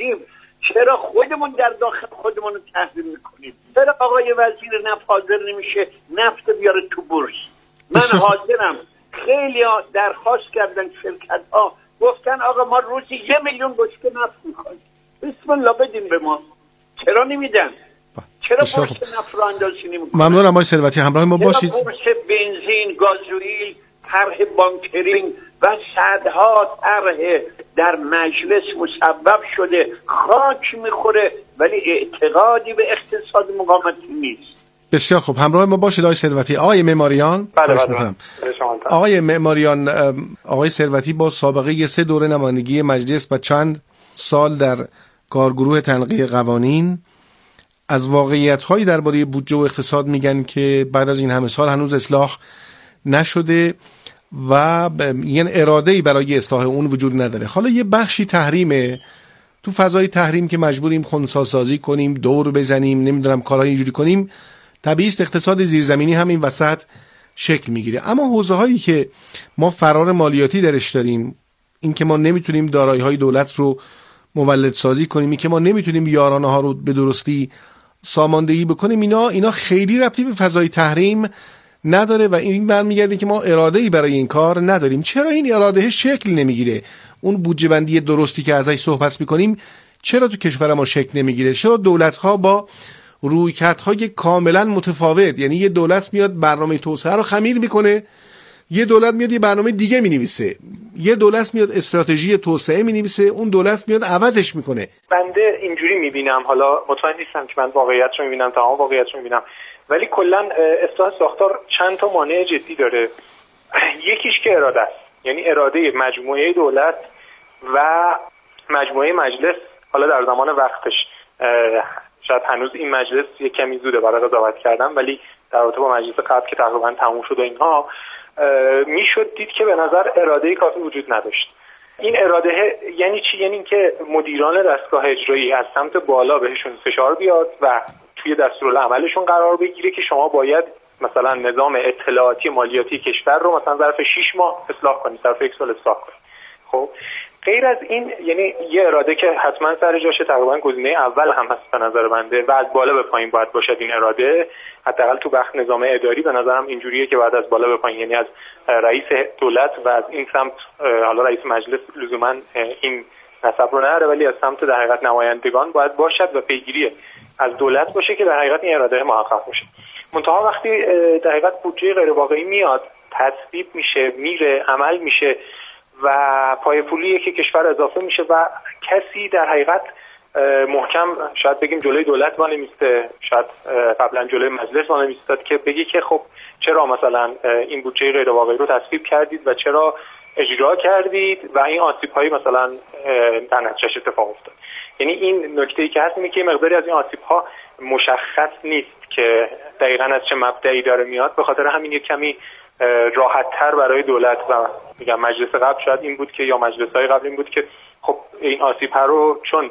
باشیم چرا خودمون در داخل خودمون رو تحریم میکنیم؟ چرا آقای وزیر نفت حاضر نمیشه نفت بیاره تو بورس؟ من حاضرم. خیلی درخواست کردن شرکت ها، گفتن آقا ما روزی 1 میلیون بشکه نفت میخوایم، بسم الله بدین به ما. چرا نمیدن؟ چرا بورس نفت رو اندازی نمیکنن؟ ممنونم آقای ثروتی، همراه ما باشید. بورس بنزین، گازوئیل، طرح بانکرینگ و صدها طرح در مجلس مصوب شده، خاک میخوره ولی اعتقادی به اقتصاد مقاومتی نیست. بسیار خوب، همراه ما باشید آقای ثروتی. آقای معماریان، آقای معماریان، آقای ثروتی با سابقه 3 دوره نمایندگی مجلس و چند سال در کارگروه تنقیح قوانین از واقعیت‌هایی درباره بودجه و اقتصاد میگن که بعد از این همه سال هنوز اصلاح نشده و یعنی اراده‌ای برای اصلاح اون وجود نداره. حالا یه بخشی تحریمه، تو فضای تحریم که مجبوریم خنثی‌سازی کنیم، دور بزنیم، نمیدونم کارهای اینجوری کنیم، طبیعی است اقتصاد زیرزمینی هم این وسط شکل میگیره. اما حوزه‌هایی که ما فرار مالیاتی درش داریم، این که ما نمیتونیم دارایی‌های دولت رو مولد سازی کنیم، این که ما نمیتونیم یارانه ها رو به درستی ساماندهی بکنیم، اینا خیلی ربطی به فضای تحریم نداره و این برمیگرده که ما اراده‌ای برای این کار نداریم. چرا این اراده شکل نمیگیره؟ اون بودجه بندی درستی که ازش صحبت میکنیم چرا تو کشور ما شکل نمیگیره؟ چرا دولت‌ها با رویکردهای کاملا متفاوت، یعنی یه دولت میاد برنامه توسعه رو خمیر میکنه، یه دولت میاد یه برنامه دیگه مینویسه، یه دولت میاد استراتژی توسعه مینویسه، اون دولت میاد عوضش میکنه. بنده اینجوری میبینم، حالا مطمئن نیستم که من واقعیت رو میبینم، تمام واقعیت رو میبینم، ولی کلا اصلاح ساختار چند تا مانع جدی داره. یکیش که اراده است، یعنی اراده مجموعه دولت و مجموعه مجلس. حالا در زمان وقتش شاید هنوز این مجلس یک کمی زوده برای قضاوت کردن، ولی در رابطه با مجلس قبل که تقریبا تموم شد و اینها میشد دید که به نظر اراده کافی وجود نداشت. این اراده یعنی چی؟ یعنی اینکه مدیران دستگاه اجرایی از سمت بالا بهشون فشار بیاد و توی دستورالعملشون قرار بگیره که شما باید مثلا نظام اطلاعاتی مالیاتی کشور رو مثلا ظرف 6 ماه اصلاح کنید، ظرف 1 سال اصلاح کنید. خب غیر از این، یعنی یه اراده که حتما سر جاشه، تقریبا گزینه اول هم هست به نظر بنده و از بالا به پایین باید باشد این اراده. حداقل تو بخش نظام اداری به نظرم اینجوریه که بعد از بالا به پایین، یعنی از رئیس دولت و از این سمت، حالا رئیس مجلس لزوما این نسب رو نداره، ولی از سمت در حقیقت نمایندگان باید باشد و پیگیری از دولت باشه که در حقیقت این اراده محقق باشه. منتها وقتی در حقیقت بودجه غیر واقعی میاد، تصویب میشه، میره عمل میشه و پای پولیه که کشور اضافه میشه و کسی در حقیقت محکم شاید بگیم جلوی دولت وانه میسته، شاید قبلا جلوی مجلس وانه میستاد که بگی که خب چرا مثلا این بودجه غیر واقعی رو تصویب کردید و چرا اجرا کردید و این آسیب‌هایی مثلا در نتیجهش اتفاق افتاد. یعنی این نکته‌ای که هست اینه که مقداری از این آسیب‌ها مشخص نیست که دقیقاً از چه مبدئی داره میاد، به خاطر همین یک کمی راحت‌تر برای دولت و میگم مجلس قبل شاید این بود که یا مجلس‌های قبل این بود که خب این آسیب‌ها رو چون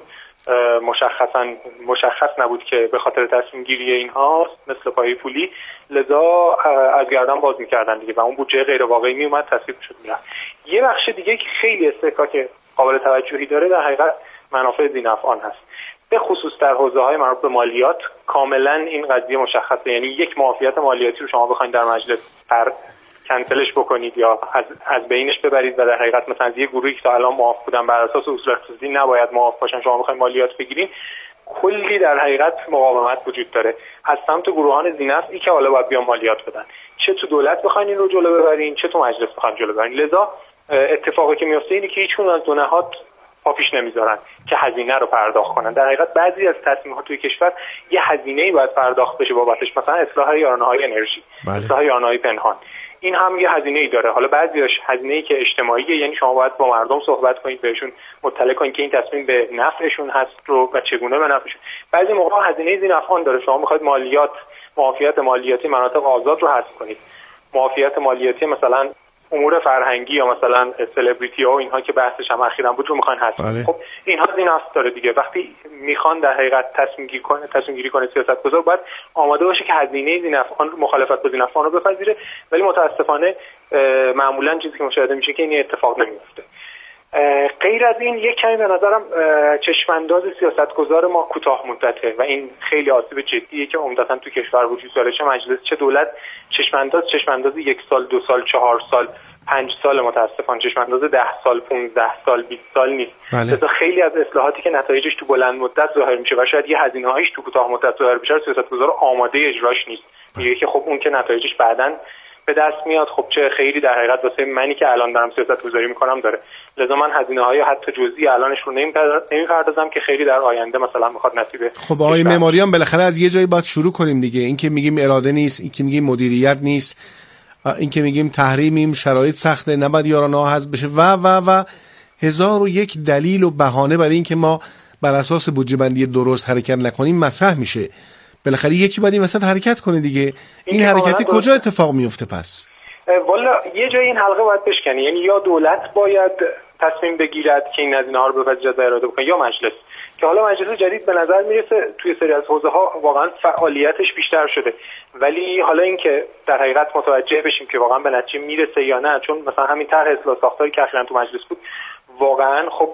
مشخص نبود که به خاطر تصمیم گیری اینها مثل پای پولی، لذا از گردن باز می‌کردن دیگه و اون بودجه غیر واقعی میومد تصویب شد میرفت. یه بخش دیگه که خیلی استحکاک قابل توجهی داره در حقیقت منافع ذی‌نفعان هست، به خصوص در حوزه‌های مربوط به مالیات. کاملا این قضیه مشخصه، یعنی یک معافیت مالیاتی رو شما بخواید در مجلس کنسلش بکنید یا از بینش ببرید و در حقیقت مثلا یه گروهی که تا الان معاف بودن بر اساس اصول اقتصادی نباید معاف باشن، شما بخواید مالیات بگیرین، کلی در حقیقت مقاومت وجود داره از سمت گروهان ذی‌نفعی که حالا باید بیان مالیات بدن، چه تو دولت بخواید این رو جلو ببرین چه تو مجلس بخواید جلو ببرین. لذا اتفاقی که میفته اینه که هیچکدوم از دو نهاد پاپیش نمیذارن که هزینه رو پرداخت کنن. در حقیقت بعضی از تصمیمات توی کشور یه هزینه‌ای باید پرداخت بشه بابتش، مثلا اصلاح یارانه‌های انرژی، اصلاح یارانه‌های پنهان، این هم یه هزینه‌ای داره. حالا بعضیش هزینه‌ای که اجتماعیه، یعنی شما باید با مردم صحبت کنید، بهشون مطلع کنید که این تصمیم به نفعشون هست رو و چگونه به نفعشون. بعضی موقع هزینه ذی‌نفعان داره، شما می‌خواید معافیت مالیاتی مناطق آزاد رو حذف کنید، معافیت مالیاتی مثلا امور فرهنگی یا مثلا سلبریتی ها و اینها که بحثش هم اخیراً بود رو میخوان حذف. خب اینها ذی‌نفع داره دیگه. وقتی میخوان در حقیقت تصمیم گیری کنه سیاستگزار باید آماده باشه که هزینه ذی‌نفعان، مخالفت با ذی‌نفعان رو بپذیره، ولی متاسفانه معمولاً چیزی که مشاهده میشه که این اتفاق نمیفته. غیر از این یک کمی به نظرم چشمانداز سیاستگزار ما کوتاه مدته و این خیلی آسیب جدیه که عمدتاً تو کشور وجود داره، چه مجلس چه دولت. چشمانداز 1 سال 2 سال 4 سال 5 سال متاسفانه چشمانداز 10 سال 15 سال 20 سال نیست. لذا خیلی از اصلاحاتی که نتایجش تو بلند مدت ظاهر میشه و شاید یه هزینه‌هایش تو کوتاه مدت ظاهر بشه، سیاستگزار آماده اجراش نیست. میگه که خب اون که نتایجش بعداً به دست میاد، خب چه خیلی در حقیقت واسه منی که الان دارم سیاستگذاری میکنم داره. لذا من هزینه‌های حتی جزئی الانش رو نمیپردازم که خیلی در آینده مثلا میخواد نصیب. خب آقای معماریان بالاخره از یه جایی باید شروع کنیم دیگه. این که میگیم اراده نیست، این که میگیم مدیریت نیست، این که میگیم تحریمیم، شرایط سخته، نباید یارانه‌ها حذف بشه و 1001 دلیل و بهانه برای این که ما بر اساس بودجه بندی درست حرکت نکنیم مطرح میشه. بالاخره یکی باید این وسط حرکت کنه دیگه. این حرکتی کجا اتفاق میفته پس؟ والا یه جای این حلقه باید بشکنه، یعنی یا دولت باید تصمیم بگیرد که این هزینه‌ها رو بپذیرد و اراده بکنه، یا مجلس. که حالا مجلس جدید به نظر میرسه توی سری از حوزه‌ها واقعا فعالیتش بیشتر شده، ولی حالا اینکه در حقیقت متوجه بشیم که واقعا به نتیجه میرسه یا نه، چون مثلا همین طرح اصلاح ساختاری که اخیراً تو مجلس بود واقعا خب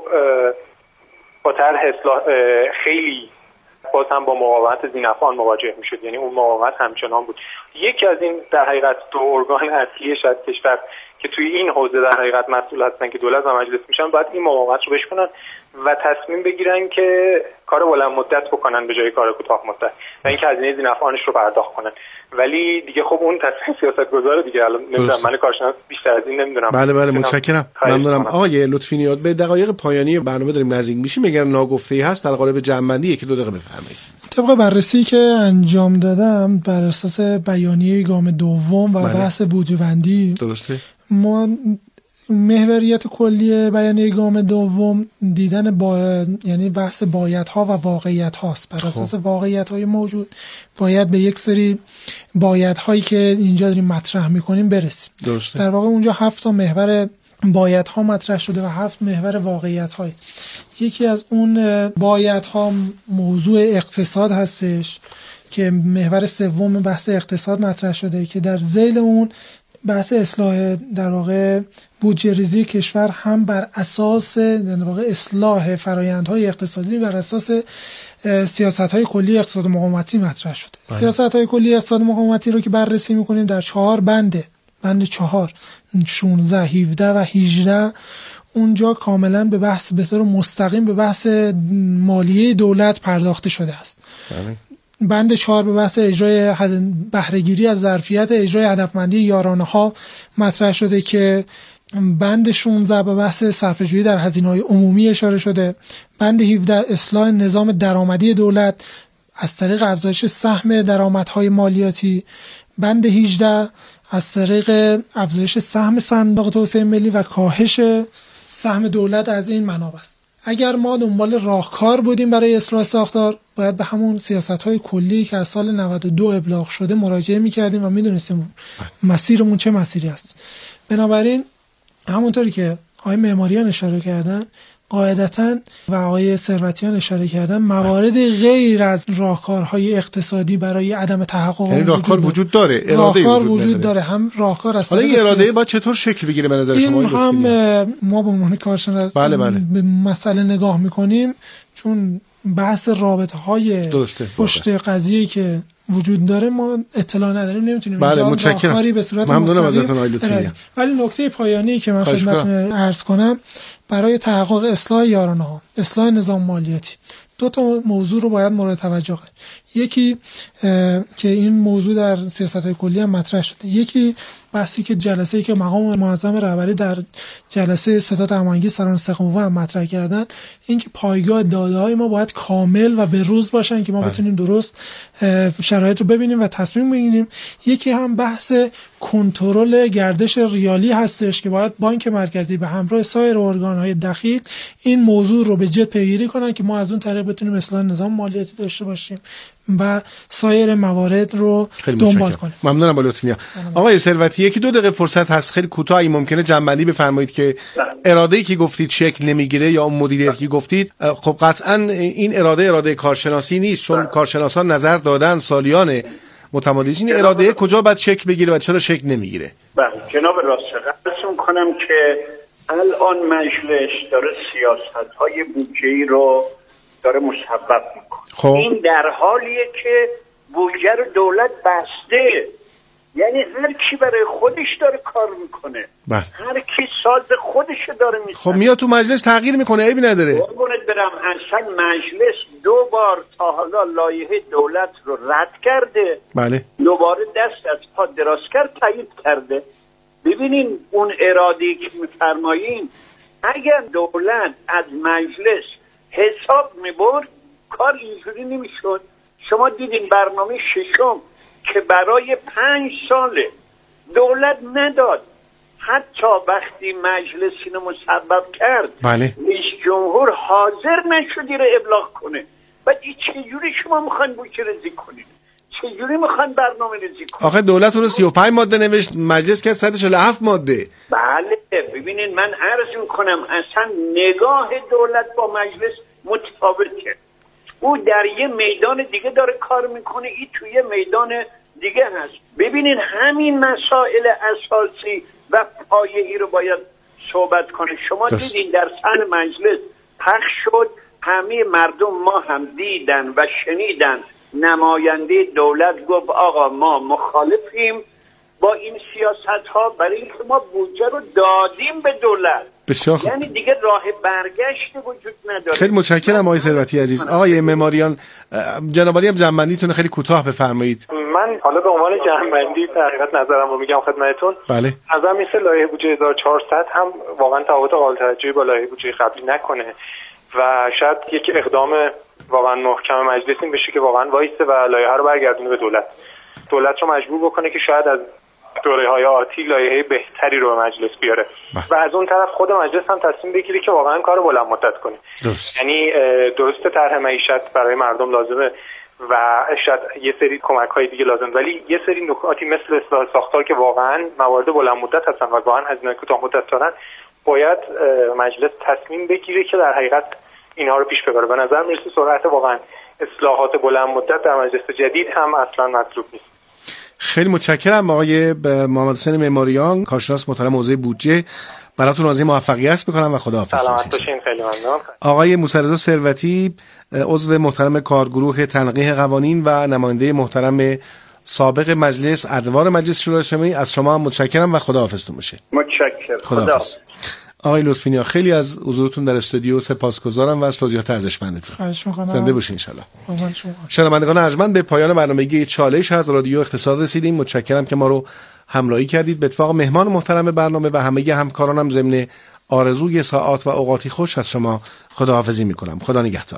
با طرح اصلاح خیلی باز هم با مقاومت ذی‌نفعان مواجه میشد، یعنی اون مقاومت همچنان بود. یکی از این در حقیقت دو ارگان اصلی شاید کشور که توی این حوزه در حقیقت مسئول هستن که دولت و مجلس میشن، باید این مقاومت رو بشکنن و تصمیم بگیرن که کار بلند مدت بکنن به جای کار کوتاه مدت و اینکه هزینه ذی‌نفعانش رو پرداخت کنن. ولی دیگه خب اون تصمیم سیاستگزار دیگه. الان نمیدونم، من کارشناس بیشتر از این نمیدونم. بله متشکرم، ممنونم. آقای لطفی نیاد به دقایق پایانی برنامه داریم نزدیک میشیم. اگر ناگفته‌ای هست در قالب جمع‌بندی 1-2 دقیقه بفرمایید. طبق بررسی که انجام دادم بر اساس بیانیه گام دوم و بحث بودجه بندی، درسته، ما محوریت کلی بیانیه گام دوم دیدن یعنی بحث بایدها و واقعیت هاست. بر اساس واقعیت های موجود باید به یک سری بایدهایی که اینجا داریم مطرح میکنیم برسیم. درسته. در واقع اونجا 7 تا محور بایدها مطرح شده و 7 محور واقعیت های. یکی از اون بایدها موضوع اقتصاد هستش که محور سوم بحث اقتصاد مطرح شده که در ذیل اون بحث اصلاح در واقع بودجه ریزی کشور هم بر اساس در واقع اصلاح فرآیندهای اقتصادی بر اساس سیاست‌های کلی اقتصاد مقاومتی مطرح شده. سیاست‌های کلی اقتصاد مقاومتی رو که بررسی می‌کنیم در 4 بند 4 16 17 و 18 اونجا کاملا به بحث به طور مستقیم به بحث مالیه دولت پرداخته شده است. بند 4 به بحث اجرای بهره‌گیری از ظرفیت اجرای هدفمندی یارانه‌ها مطرح شده که بند 16 به بحث صرفه‌جویی در هزینه‌های عمومی اشاره شده. بند 17 اصلاح نظام درآمدی دولت از طریق افزایش سهم درآمدهای مالیاتی. بند 18 از طریق افزایش سهم صندوق توسعه ملی و کاهش سهم دولت از این منابع است. اگر ما دنبال راهکار بودیم برای اصلاح ساختار، باید به همون سیاست‌های کلی که از سال 92 ابلاغ شده مراجعه می‌کردیم و می‌دونستیم مسیرمون چه مسیری است. بنابراین همونطوری که آقای معماریان اشاره کردن قاعدتاً و آقای ثروتیان اشاره کردن، موارد غیر از راهکارهای اقتصادی برای عدم تحقق یعنی راهکار وجود داره، اراده وجود داره. هم راهکار است. حالا این اراده باید چطور شکل بگیره به نظر شما؟ این هم ما به عنوان کارشناس به مسئله نگاه می‌کنیم، چون بحث رابطه‌های پشت قضیه که وجود داره ما اطلاع نداریم، نمیتونیم راهکاری به صورت مستقیم. ولی نکته پایانی که من خدمتتون عرض کنم برای تحقق اصلاح یارانه‌ها، اصلاح نظام مالیاتی، 2 تا موضوع رو باید مورد توجه قرار. یکی که این موضوع در سیاست‌های کلی هم مطرح شده، یکی بحثی که جلسه‌ای که مقام معظم رهبری در جلسه ستاد هماهنگی سران استقامت هم مطرح کردن، این که پایگاه داده‌های ما باید کامل و به روز باشن که ما بتونیم درست شرایط رو ببینیم و تصمیم بگیریم. یکی هم بحث کنترل گردش ریالی هستش که باید بانک مرکزی به همراه سایر ارگان‌های دخیل این موضوع رو به جد پیگیری کنن که ما از اون طریق بتونیم اصلاح نظام مالیاتی داشته باشیم و سایر موارد رو دنبال کنیم. ممنونم با لطفیه. آقای ثروتی 1-2 دقیقه فرصت هست، خیلی کوتاه اگه ممکنه جمع‌بندی بفرمایید که اراده‌ای که گفتید شکل نمیگیره یا اون مدیریتی که گفتید، خب قطعاً این اراده کارشناسی نیست، چون کارشناسان نظر دادن سالیان متمادی. این اراده کجا باید شکل بگیره و چرا شکل نمیگیره؟ بله جناب راست قسم کنم که الان مجلس داره سیاست‌های بودجه‌ای رو داره مصوب میکنه. خب این در حالیه که بودجه رو دولت بسته، یعنی هر کی برای خودش داره کار میکنه، هر کی ساز خودش داره میزنه. خب میاد تو مجلس تغییر میکنه، عیبی نداره. قربونت برم، اصلا مجلس 2 بار تا حالا لایحه دولت رو رد کرده، بله، دوباره دست از پا دراز کرد تایید کرده. ببینین اون اراده‌ای که میفرمایین، اگر دولت از مجلس حساب میبرد کار اینجوری نمیشد. شما دیدین برنامه ششم که برای 5 ساله دولت نداد، حتی وقتی مجلس اینو مصوب کرد بله، رئیس جمهور حاضر نشد رو ابلاغ کنه. بعد این چجوری شما میخواین بودجه ریزی کنید؟ چجوری میخواین برنامه ریزی کنید؟ آخه دولت رو 35 ماده نوشت، مجلس که 147 ماده. بله ببینین، من عرض میکنم اصلا نگاه دولت با مجلس متفاوته. او در یه میدان دیگه داره کار میکنه، این توی یه میدان دیگه هست. ببینین همین مسائل اساسی و پایه‌ای رو باید صحبت کنه. شما دیدین در سن مجلس پخش شد، همه مردم ما هم دیدن و شنیدن. نماینده دولت گفت آقا ما مخالفیم با این سیاست ها، برای اینکه ما بودجه رو دادیم به دولت. بسیار خوب. یعنی دیگه راه برگشت وجود نداره. خیلی متشکرم آقای ثروتی عزیز. آقای معماریان، جناب عالی هم جنبندیتون خیلی کوتاه بفرمایید. من حالا به عنوان جنبندی در حقیقت نظرم رو میگم خدمتتون. بله. نظرم مثل لایحه بودجه 1400 هم واقعا تفاوت قابل توجهی با لایحه بودجه قبلی نکنه و شاید یک اقدام واقعا محکم مجلس این بشه که واقعا وایسه و لایحه رو برگردونه به دولت رو مجبور بکنه که شاید از دوره‌های آتی لایحه بهتری رو به مجلس بیاره و از اون طرف خود مجلس هم تصمیم بگیره که واقعا کار بلند مدت کنه. یعنی درسته طرح معیشت برای مردم لازمه و شاید یه سری کمک‌های دیگه لازم، ولی یه سری نکاتی مثل اصلاح ساختار که واقعا موارد بلند مدت هستن و واقعا هزینه کوتاه مدت دارن، باید مجلس تصمیم بگیره که در حقیقت اینها رو پیش ببره. به نظر میرسه سرعت واقعا اصلاحات بلند مدت در مجلس جدید هم اصلا مطلوب نیست. خیلی متشکرم آقای محمد حسین معماریان، کارشناس محترم حوزه بودجه. براتون آرزوی موفقیت میکنم و خداحافظ. سلامت باشین. خیلی ممنون. آقای موسی رضا ثروتی، عضو محترم کارگروه تنقیح قوانین و نماینده محترم سابق مجلس ادوار مجلس شورای اسلامی، از شما هم متشکرم و خداحافظتون باشه. متشکرم. خداحافظ. آقای لطفی نیا، خیلی از حضورتون در استودیو سپاسگزارم و از توضیحات ارزشمندتون. خواهش می‌کنم. زنده باشین ان شاءالله. شنوندگان ارجمند، به پایان برنامه چالش از رادیو اقتصاد رسیدیم. متشکرم که ما رو همراهی کردید. به اتفاق مهمان محترم برنامه و همه همکارانم ضمن آرزوی ساعات و اوقاتی خوش از شما خداحافظی می‌کنم. خدا نگهدار.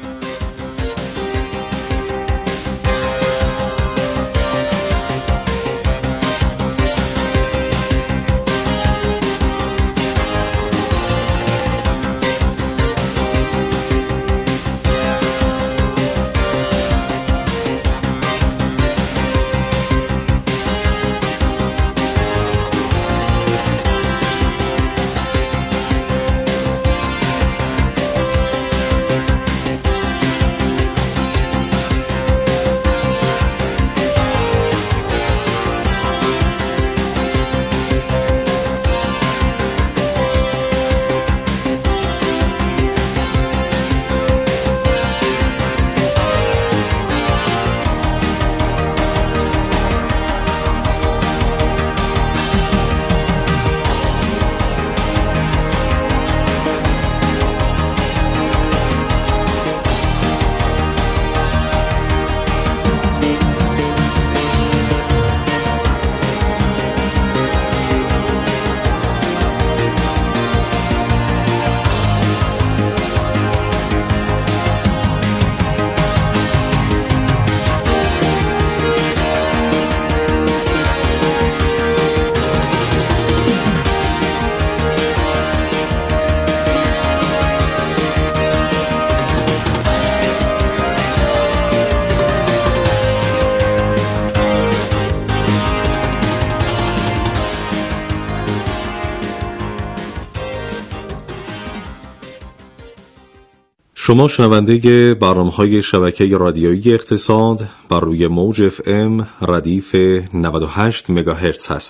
شما شنونده برنامه‌های شبکه رادیویی اقتصاد بر روی موج FM ردیف 98 مگاهرتز هستید.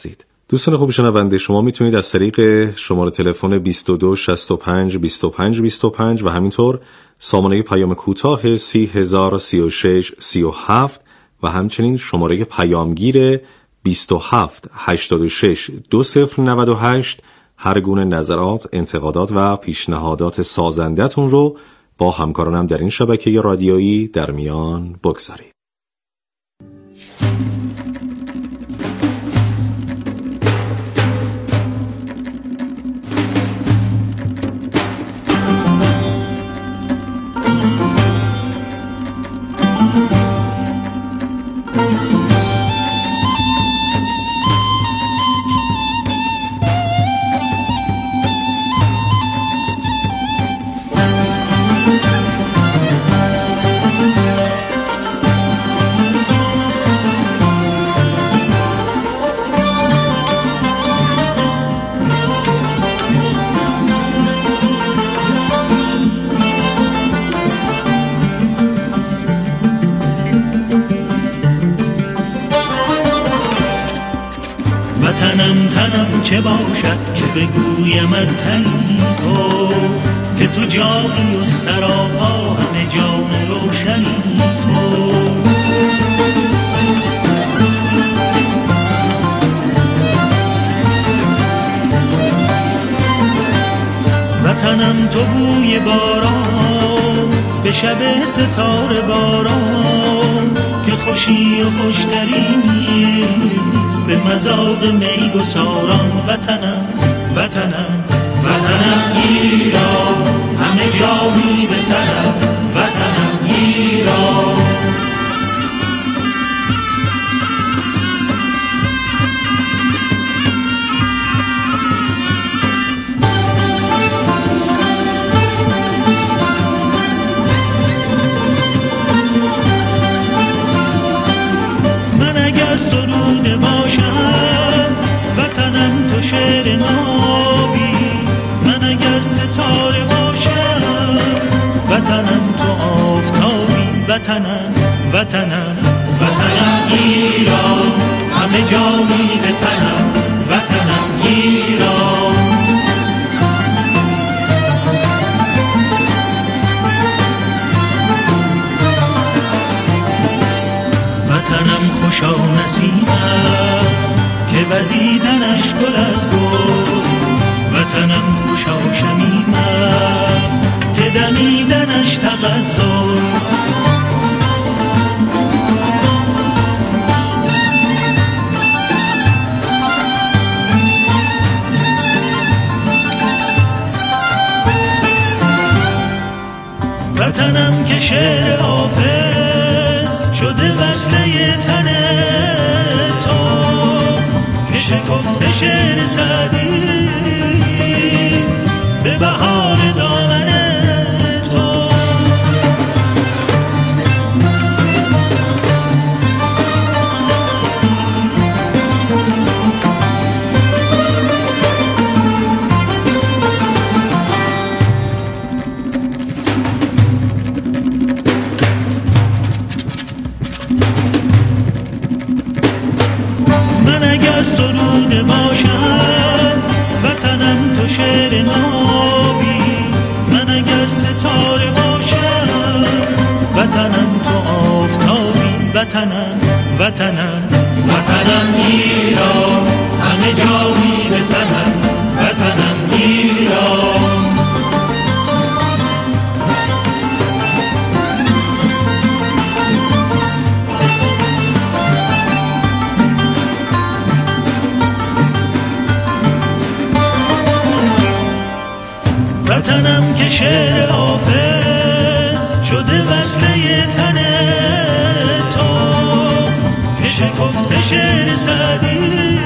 دوستان خوب شنونده، شما میتونید از طریق شماره تلفن 22 65 25 25 و همینطور سامانه پیام کوتاه 3036 37 و همچنین شماره پیامگیر 27 86 2098 هر گونه نظرات، انتقادات و پیشنهادات سازنده‌تون رو با همکارانم در این شبکه رادیویی در میان بگذارید. تنم چه باشد که بگویم تنی تو، که تو جانی و سراپا همه جان روشنی تو. وطنم تو بوی باران به شب ستاره باران، که خوشی و خوشترینی به مذاق می گساران. وطنم وطنم وطنم ایران، همه جانی به تنم. وطنم ایران، من اگر سروده باشم وطنم تو شعر نابی، من اگر ستاره باشم وطنم تو آفتابی. وطنم وطنم وطنم ایران، همه جانی به تنم. وطنم ایران، وطنم خوشا نسیم است که وزیدنش گل از گل. وطنم خوشا شمیم است که دمیدنش تغزل. وطنم که شعر حافظ شده وصله تن تو، که شکفته شعر سعدی به بهار دامن تو. من اگر سروده باشم وطنم تو شعر نابی، من اگر ستاره باشم وطنم تو آفتابی. وطنم وطنم وطنم ایران، همه جانی به تنم. وطنم ایران، وطنم که شعر حافظ شده وصله تن تو، که شکفته شعر سعدی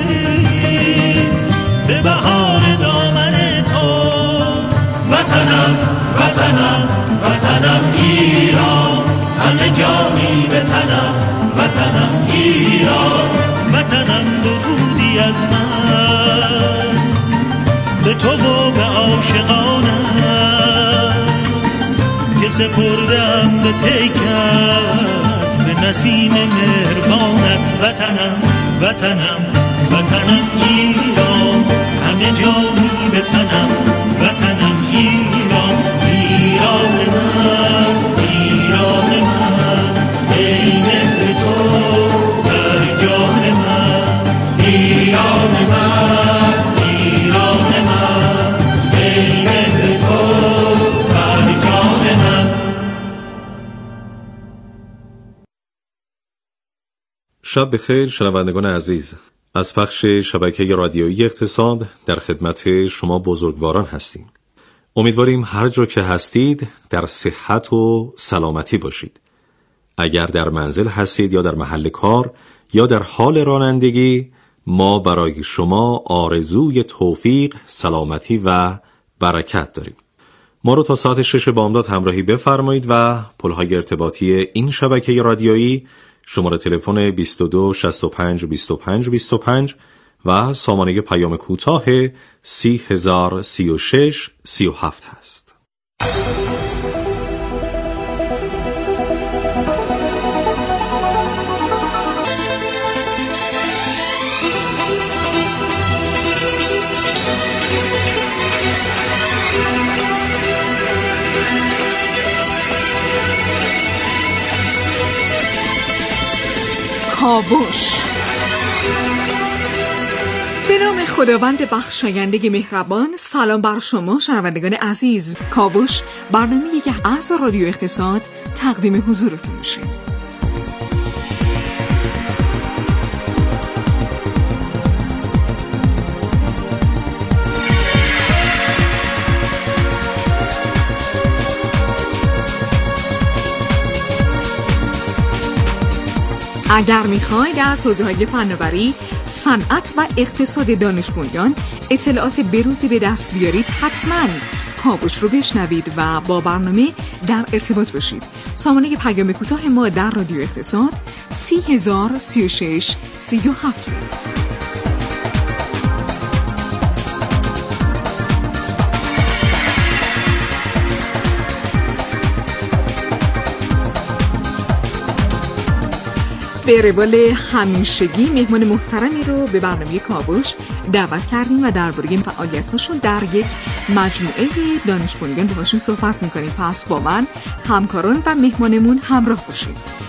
به بهار دامن تو. وطنم وطنم وطنم ایران، همه جانی به تنم. وطنم ایران، وطنم درودی از من به تو و به عاشقانم، که سپردم به پیکت به نسیم مهربانت. وطنم وطنم وطنم ایران، همه جا می بتنم وطنم ایران، ایران من ایران من، ای مهر تو در جان من، ایران من ایران من، ای مهر تو در جان من. شب بخیر شنوندگان عزیز، از پخش شبکه رادیویی اقتصاد در خدمت شما بزرگواران هستیم. امیدواریم هر جا که هستید در صحت و سلامتی باشید. اگر در منزل هستید یا در محل کار یا در حال رانندگی، ما برای شما آرزوی توفیق، سلامتی و برکت داریم. ما رو تا ساعت 6 بامداد همراهی بفرمایید و پلهای ارتباطی این شبکه رادیویی شماره تلفن 22 65 25 25 و سامانه پیام کوتاه 30036 37 هست. کاوش. به نام خداوند بخشاینده مهربان. سلام بر شما شنوندگان عزیز. کاوش برنامه‌ای که از رادیو اقتصاد تقدیم حضورتون میشه. اگر میخواید از حوزه‌های فناوری، صنعت و اقتصاد دانش بنیان اطلاعات بروزی به دست بیارید، حتما کاوش رو بشنوید و با برنامه در ارتباط باشید. سامانه پیام کوتاه ما در رادیو اقتصاد 30036 37. به روال همیشگی مهمان محترمی رو به برنامه کاوش دعوت کردیم و درباره فعالیت‌هاشون در یک مجموعه دانش بنیان باهاشون صحبت می‌کنیم. پس با من، همکاران و مهمانمون همراه باشید.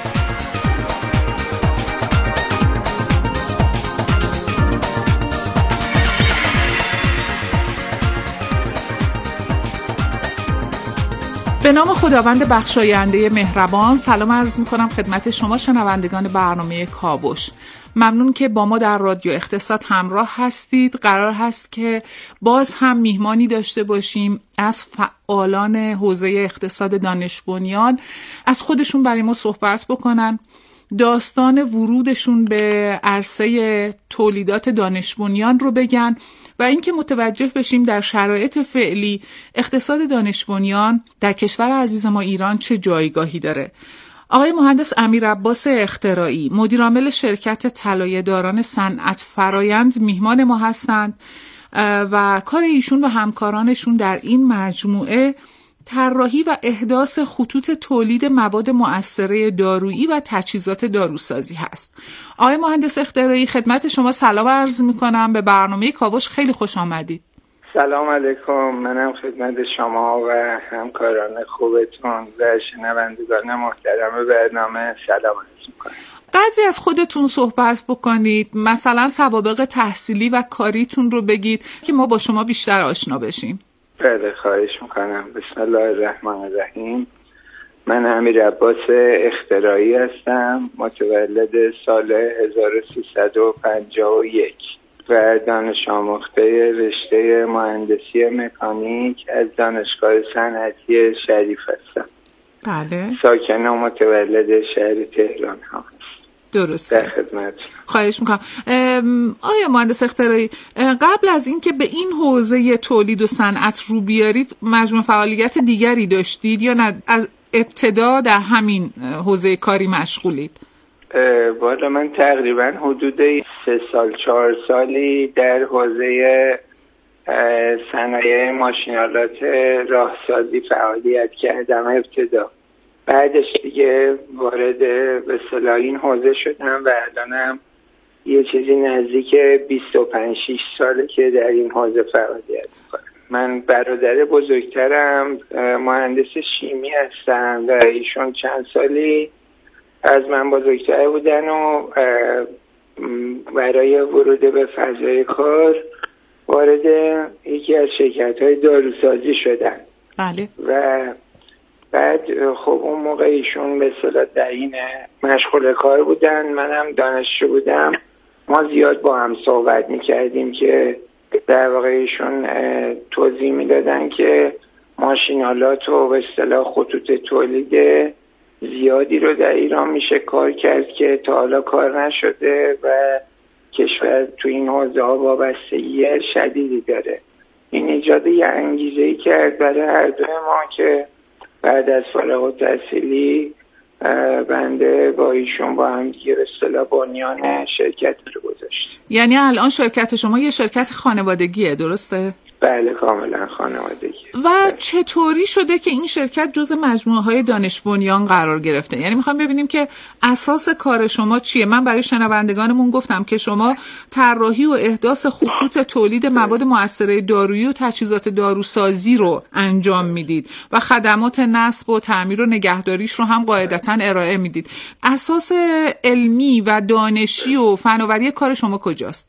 به نام خداوند بخشاینده مهربان، سلام عرض می‌کنم خدمت شما شنوندگان برنامه کاوش. ممنون که با ما در رادیو اقتصاد همراه هستید. قرار هست که باز هم میهمانی داشته باشیم از فعالان حوزه اقتصاد دانش بنیان، از خودشون برای ما صحبت بکنن، داستان ورودشون به عرصه تولیدات دانش بنیان رو بگن و اینکه متوجه بشیم در شرایط فعلی اقتصاد دانش بنیان در کشور عزیز ما ایران چه جایگاهی داره. آقای مهندس امیرعباس اختراعی، مدیر عامل شرکت طلایه‌داران صنعت فرایند، میهمان ما هستند و کار ایشون و همکارانشون در این مجموعه طراحی و احداث خطوط تولید مواد مؤثره دارویی و تجهیزات داروسازی هست. آقای مهندس اختراعی، خدمت شما سلام عرض میکنم. به برنامه کاوش خیلی خوش آمدید. سلام علیکم. منم خدمت شما و همکاران خوبتون و شنوندگان محترم برنامه سلام عرض میکنم. قدری از خودتون صحبت بکنید، مثلا سوابق تحصیلی و کاریتون رو بگید که ما با شما بیشتر آشنا بشیم. بله، خواهش میکنم. بسم الله الرحمن الرحیم. من امیرعباس اختراعی هستم، متولد سال 1351 و دانش آموخته رشته مهندسی مکانیک از دانشگاه صنعتی شریف هستم. بله. ساکن و متولد شهر تهران هم. درسته. در خدمت. خواهش میکنم. آیا مهندس اختراعی، قبل از اینکه به این حوزه تولید و صنعت رو بیارید مجموع فعالیت دیگری داشتید یا نه از ابتدا در همین حوزه کاری مشغولید؟ والا من تقریبا حدود 3-4 سالی در حوزه صنایع ماشینالات راهسازی فعالیت کردم ابتدا. بعدش دیگه وارد به اصطلاح این حوزه شدم و الانم یه چیزی نزدیک 25-6 ساله که در این حوزه فعالیت میکنم. من برادر بزرگترم مهندس شیمی هستن و ایشون چند سالی از من بزرگتر بودن و برای ورود به فضای کار وارد یکی از شرکت‌های داروسازی شدن. بله. و بعد خب اون موقع ایشون به اصطلاح در این مشغول کار بودن، منم دانشجو بودم. ما زیاد با هم صحبت می‌کردیم که در واقع ایشون توضیح میدادن که ماشینالات و به اصطلاح خطوط تولید زیادی رو در ایران میشه کار کرد که تا حالا کار نشده و کشور تو این حوزه ها وابستگی شدیدی داره. این ایجاد یه انگیزه‌ای کرد برای هر دوی ما که بعد از فارغ التحصیلی بنده با ایشون با هم دیگه به اصطلاح بنیان شرکت رو گذاشتیم. یعنی الان شرکت شما یه شرکت خانوادگیه، درسته؟ بله کاملا خانوادگی. و چطوری شده که این شرکت جزء مجموعه‌های دانش بنیان قرار گرفته؟ یعنی میخوام ببینیم که اساس کار شما چیه. من برای شنوندگانمون گفتم که شما طراحی و احداث خطوط تولید مواد مؤثره دارویی و تجهیزات داروسازی رو انجام میدید و خدمات نصب و تعمیر و نگهداریش رو هم قاعدتاً ارائه میدید. اساس علمی و دانشی و فناوری کار شما کجاست؟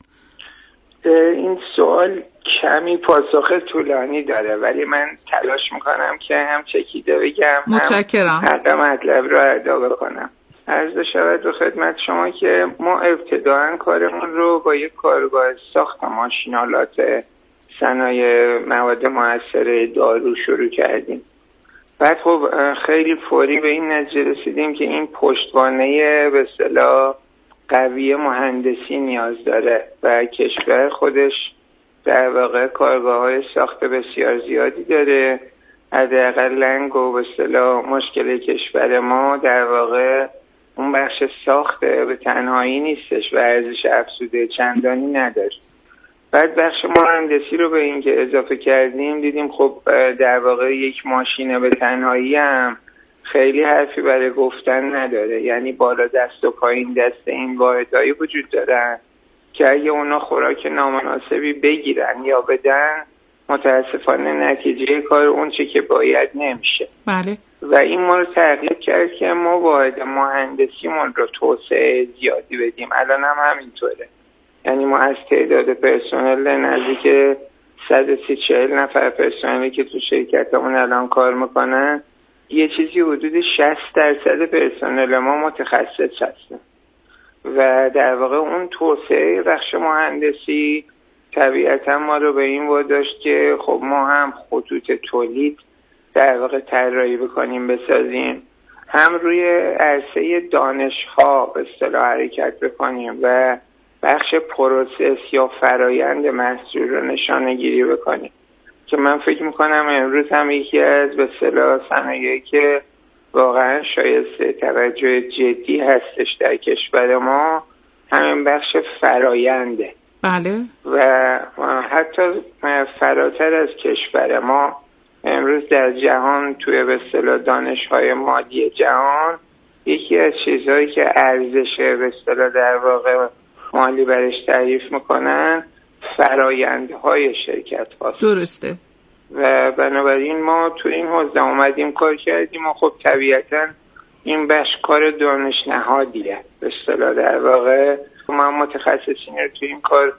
این سوال کمی پاسخ طولانی داره ولی من تلاش میکنم که هم چکیده بگم، متشکرم، حق مطلب رو ادا بکنم. عرض شود به خدمت شما که ما ابتداعا کارمون رو با یک کارگاه ساخت ماشینالات صنایع مواد مؤثره دارو شروع کردیم. بعد خب خیلی فوری به این نتیجه رسیدیم که این پشتوانه به اصطلاح قوی مهندسی نیاز داره و کشور خودش در واقع کارگاه‌های ساخت بسیار زیادی داره. حداقل لنگ و به اصطلاح مشکل کشور ما در واقع اون بخش ساخت به تنهایی نیستش و ارزش افزوده چندانی نداره. بعد بخش مهندسی رو به این که اضافه کردیم دیدیم خب در واقع یک ماشین به تنهایی هم خیلی حرفی برای گفتن نداره. یعنی بالا دست و پایین دست این واحدهایی وجود دارن که اگه اونا خوراک نامناسبی بگیرن یا بدن متاسفانه نتیجه کار اون چه که باید نمیشه. بله. و این ما رو ترغیب کرد که ما واحد مهندسیمون رو توسعه زیادی بدیم. الان هم همینطوره. یعنی ما از تعداد پرسنل نزدیک 130-40 نفر پرسنلی که تو شرکتمون الان کار میکنن یه چیزی حدود 60% پرسنل ما متخصص هستن و در واقع اون توسعه بخش مهندسی طبیعتا ما رو به این واداشت که خب ما هم خطوط تولید در واقع طراحی بکنیم بسازیم، هم روی عرصه دانش‌ها به اصطلاح حرکت بکنیم و بخش پروسس یا فرایند محصول رو نشانه گیری بکنیم که من فکر میکنم امروز هم یکی از به اصطلاح صنایعی که واقعا شایسته توجه جدی هستش در کشور ما همین بخش فراینده. بله. و حتی فراتر از کشور ما امروز در جهان توی به اصطلاح دانش‌های مادی جهان یکی از چیزهایی که ارزش به اصطلاح در واقع مالی برش تعریف میکنن فرایندهای شرکت هاست. درسته. و بنابراین ما تو این حوزه اومدیم کار کردیم و خب طبیعتا این بخش کار دانش نهادیه به اصطلاح در واقع ما متخصصین رو تو این کار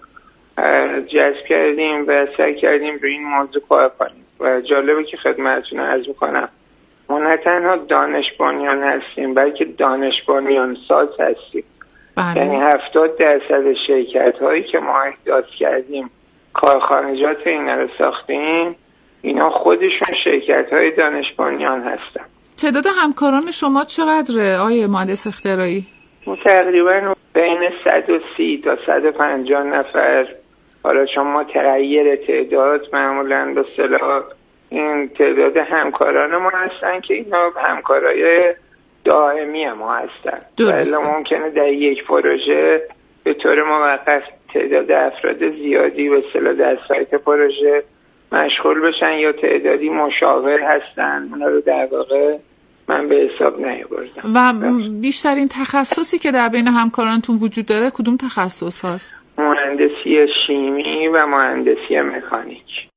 جذب کردیم و سعی کردیم روی این موضوع کار کنیم و جالبه که خدمتتون عرض میکنم ما نه تنها دانش بنیان هستیم بلکه دانش بنیان ساز هستیم. یعنی 70% شرکت هایی که ما احداث کردیم کارخانجات اینا رو ساختیم اینا خودشون شرکت های دانش بنیان هستن. تعداد همکاران شما چقدره آقای مهندس اختراعی؟ تقریبا بین 130 تا 150 نفر. حالا چون متغیر تعداد معمولا به اصطلاح این تعداد همکاران ما هستن که اینا همکارای دائمی ما هستن. درسته. ولی ممکنه در یک پروژه به طور موقت تعداد افراد زیادی به اصطلاح در سایت پروژه مشغول بشن یا تعدادی مشاور هستن اونا رو در واقع من به حساب نیاوردم. و بیشترین تخصصی که در بین همکارانتون وجود داره کدوم تخصص هست؟ مهندسی شیمی و مهندسی مکانیک.